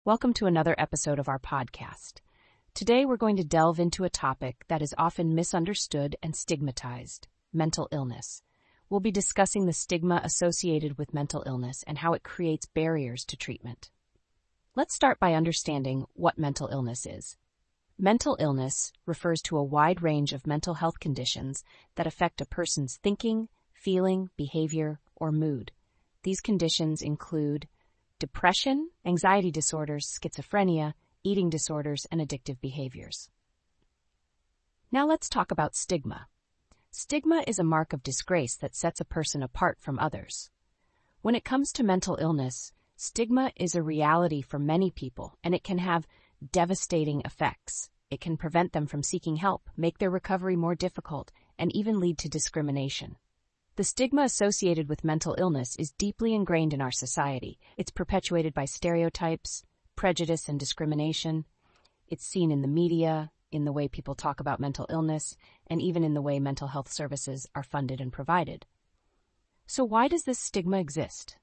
Welcome to another episode of our podcast. Today we're going to delve into a topic that is often misunderstood and stigmatized: mental illness. We'll be discussing the stigma associated with mental illness and how it creates barriers to treatment. Let's start by understanding what mental illness is. Mental illness refers to a wide range of mental health conditions that affect a person's thinking, feeling, behavior, or mood. These conditions include depression, anxiety disorders, schizophrenia, eating disorders, and addictive behaviors. Now let's talk about stigma. Stigma is a mark of disgrace that sets a person apart from others. When it comes to mental illness, stigma is a reality for many people, and it can have devastating effects. It can prevent them from seeking help, make their recovery more difficult, and even lead to discrimination. The stigma associated with mental illness is deeply ingrained in our society. It's perpetuated by stereotypes, prejudice, and discrimination. It's seen in the media, in the way people talk about mental illness, and even in the way mental health services are funded and provided. So why does this stigma exist?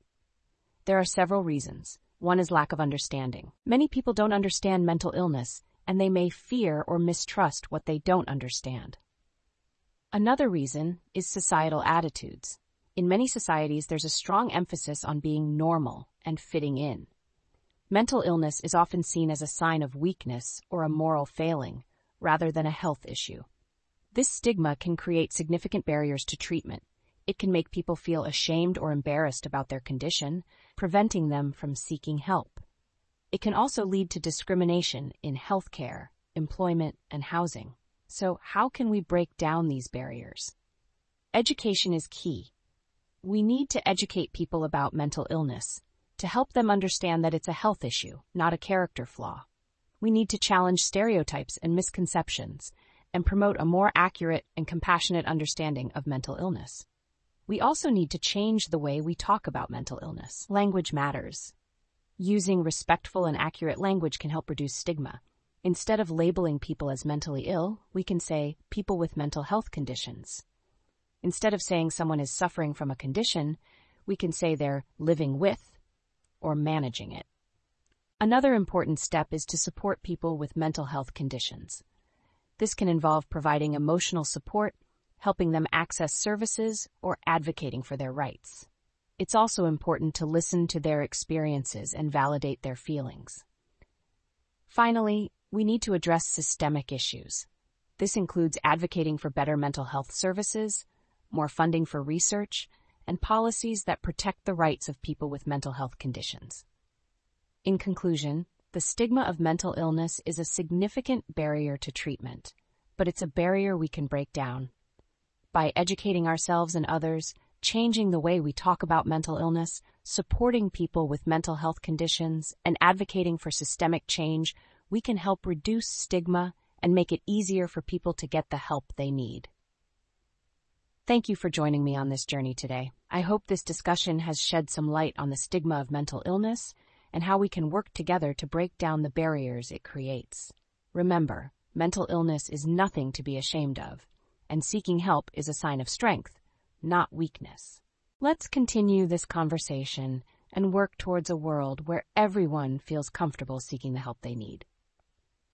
There are several reasons. One is lack of understanding. Many people don't understand mental illness, and they may fear or mistrust what they don't understand. Another reason is societal attitudes. In many societies, there's a strong emphasis on being normal and fitting in. Mental illness is often seen as a sign of weakness or a moral failing, rather than a health issue. This stigma can create significant barriers to treatment. It can make people feel ashamed or embarrassed about their condition, preventing them from seeking help. It can also lead to discrimination in healthcare, employment, and housing. So how can we break down these barriers? Education is key. We need to educate people about mental illness to help them understand that it's a health issue, not a character flaw. We need to challenge stereotypes and misconceptions and promote a more accurate and compassionate understanding of mental illness. We also need to change the way we talk about mental illness. Language matters. Using respectful and accurate language can help reduce stigma. Instead of labeling people as mentally ill, we can say people with mental health conditions. Instead of saying someone is suffering from a condition, we can say they're living with or managing it. Another important step is to support people with mental health conditions. This can involve providing emotional support, helping them access services, or advocating for their rights. It's also important to listen to their experiences and validate their feelings. Finally, we need to address systemic issues. This includes advocating for better mental health services, more funding for research, and policies that protect the rights of people with mental health conditions. In conclusion, the stigma of mental illness is a significant barrier to treatment, but it's a barrier we can break down. By educating ourselves and others, changing the way we talk about mental illness, supporting people with mental health conditions, and advocating for systemic change, we can help reduce stigma and make it easier for people to get the help they need. Thank you for joining me on this journey today. I hope this discussion has shed some light on the stigma of mental illness and how we can work together to break down the barriers it creates. Remember, mental illness is nothing to be ashamed of, and seeking help is a sign of strength, not weakness. Let's continue this conversation and work towards a world where everyone feels comfortable seeking the help they need.